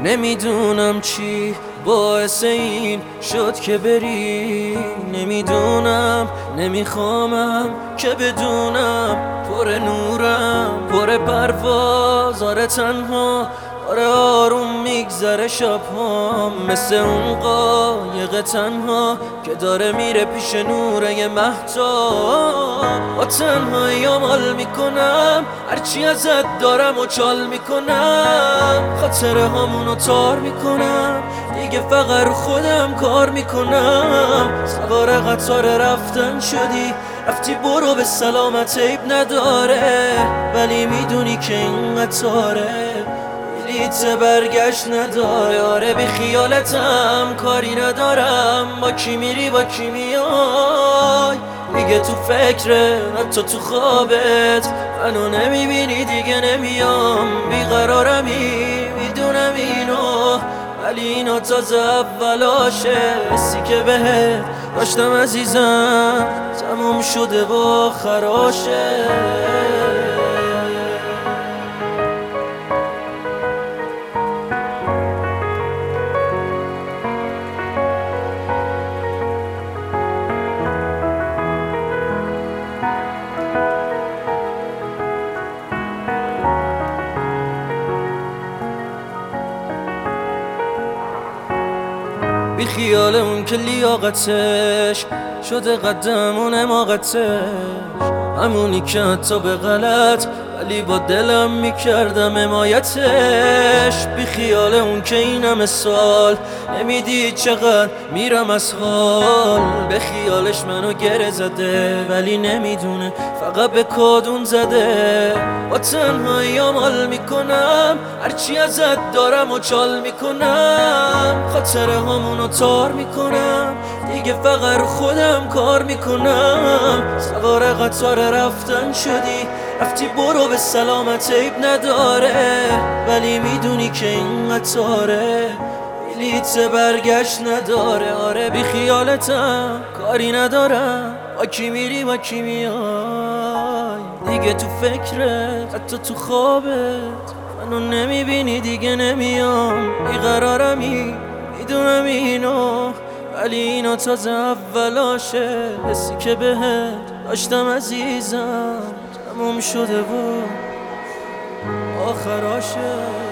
نمیدونم چی باعث این شد که بری، نمیدونم نمیخوامم که بدونم پر نورم پر پرواز، آره تنها، آره آروم میگذره شبهام، مثل اون قایق تنها که داره میره پیش نوره یه مهتاب. با تنهایی مال میکنم، هرچی ازت دارم و چال میکنم، خاطره هامونو تار میکنم، دیگه فقط رو خودم کار میکنم. سوار قطار رفتن شدی، رفتی برو به سلامت، عیب نداره، ولی میدونی که این قطاره بلیت برگشت نداره. آره بی خیالتم، کاری ندارم با کی میری با کی میای، دیگه تو فکره حتی تو خوابت منو نمیبینی، دیگه نمیام، بیقرارمی میدونم اینو، ولی اینا تازه اولاشه. حسی که بهت داشتم عزیزم تموم شده با خراشه. بی خیال اون که لیاقتش شده قدم و نماقتش، همونی که حتی به غلط ولی با دلم میکردم حمایتش. بی خیال اون که این همه سال نمیدید چقدر میرم از حال، به خیالش منو گره زده ولی نمیدونه فقط به کادون زده. با تنهایی مال میکنم، هرچی ازت دارم و چال میکنم، خاطره هامونو تار میکنم، دیگه فقط رو خودم کار میکنم. سوار قطار رفتن شدی، رفتی برو به سلامت، عیب نداره، ولی میدونی که این قطاره بلیت برگشت نداره. آره بی خیالتم، کاری ندارم با کی میری با کی میای، دیگه تو فکرت حتی تو خوابت منو نمیبینی، دیگه نمیام، بیقرارمی میدونم اینو، ولی اینا تازه اولاشه. حسی که بهت داشتم عزیزم تموم شده و آخراشه.